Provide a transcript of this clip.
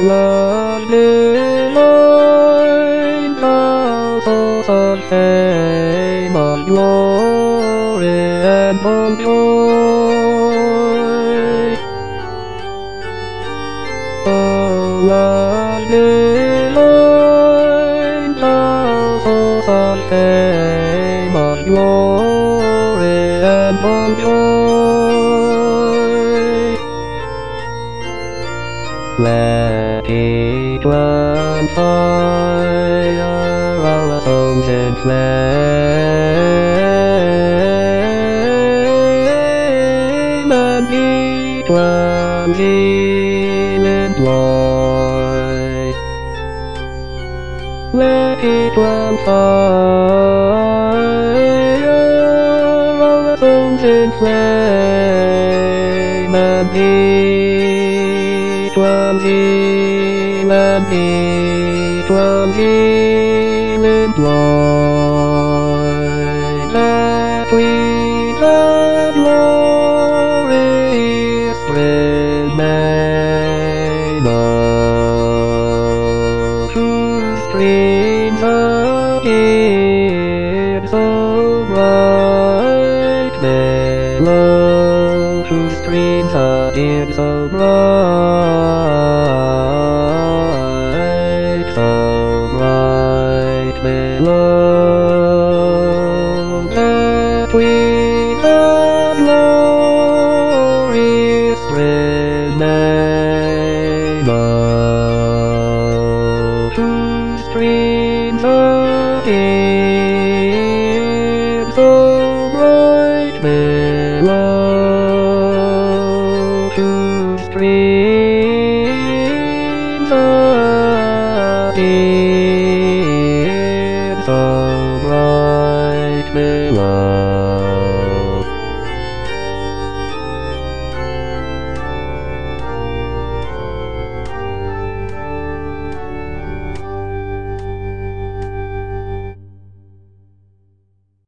lovely line of fame of glory and of joy. Oh, lovely line of fame of glory and of joy. Let each one fire our souls inflame, and each one zeal employ. Let each one fire our souls inflame, and each one zeal employ. That we the glorious remain of whose streams appear so bright below, whose streams appear so bright below, that we the glorious remain of whose streams appear